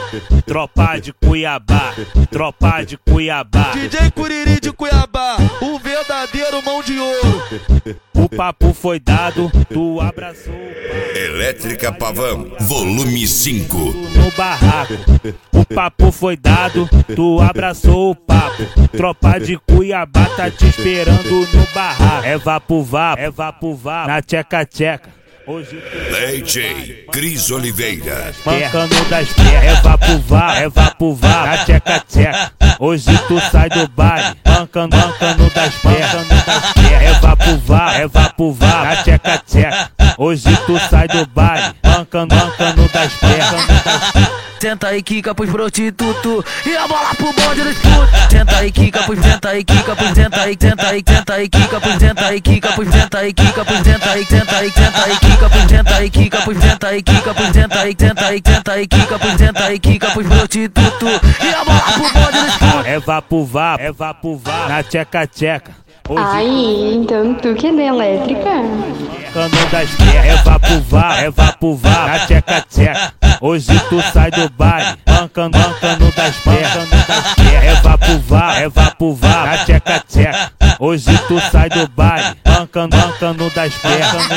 tropa de Cuiabá, tropa de Cuiabá. DJ Curiri de Cuiabá, o verdadeiro mão de ouro. O papo foi dado, tu abraçou. Elétrica Pavão, volume 5. No barraco, o papo foi dado, tu abraçou o papo. Tropa de Cuiabá tá te esperando no barraco. É vapo vapo, é vapo vapo, na tcheca tcheca. Hoje DJ Cris Oliveira, mancando das pernas, é vapo vapo, na tcheca tcheca. Hoje tu sai do baile, mancando das pernas, é vapo vapo, na tcheca tcheca. Hoje tu sai do baile, mancando das pernas. Senta e quica pros prostitutos e a bola pro bonde dos putos. Senta e quica pros, senta e quica pros, senta e quica pros, senta e quica pros, senta e quica pros, senta e quica pros, senta e quica pros, senta e quica pros, senta e quica pros, senta e quica pros prostitutos e a bola pro bonde dos putos. É vapo vapo, na tcheca tcheca. Aí, então tu que é da elétrica? Mancando das pernas, é vapo na tcheca tcheca. Hoje tu sai do baile, mancando das pernas, é vapo na tcheca tcheca. Hoje tu sai do baile, mancando das pernas.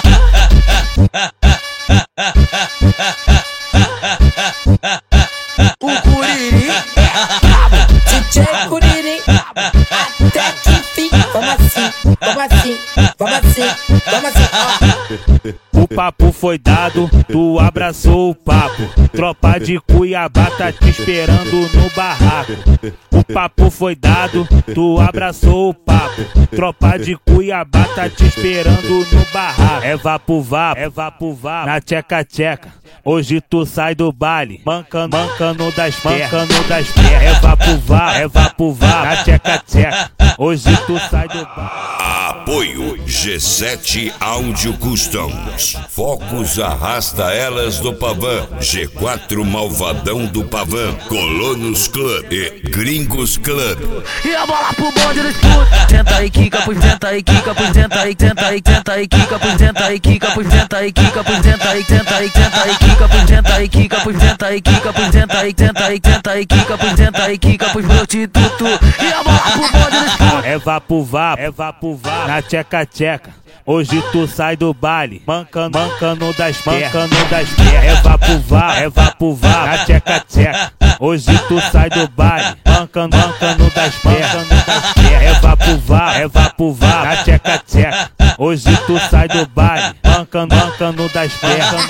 O Curiri DJ Curiri até que enfim. Vamos assim, vamos assim, vamos assim, vamos assim, ó. O papo foi dado, tu abraçou o papo. Tropa de Cuiabá tá te esperando no barraco. O papo foi dado, tu abraçou o papo. Tropa de Cuiabá tá te esperando no barraco. É vapo vapo, na tcheca tcheca. Hoje tu sai do baile, mancando das pernas, é vapo na tcheca tcheca. Hoje tu sai do baile. Apoio G7 Audio Customs, Focus Arrasta Elas do Pavão, G4 Malvadão do Pavão, Colonos Club e Gringos Club. E a bola pro bonde dos putos. Senta e quica pros, senta e quica pros, senta e quica pros, senta e quica pros, senta e quica pros, senta e quica pros, senta e quica pros, senta e quica pros, senta e quica pros, senta e quica pros prostitutos e a bola pro bonde dos putos. É vapo vapo, na tcheca tcheca. Hoje tu sai do baile, mancando das pernas, é vapo na tcheca tcheca. Hoje tu sai do baile, mancando das pernas, é vapo na tcheca tcheca. Hoje tu sai do baile, mancando das pernas.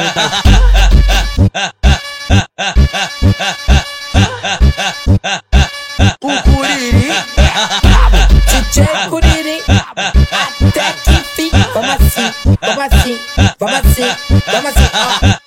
O Curiri DJ Curiri até que enfim. Vamos assim, vamos assim, vamos assim, vamos assim, ó.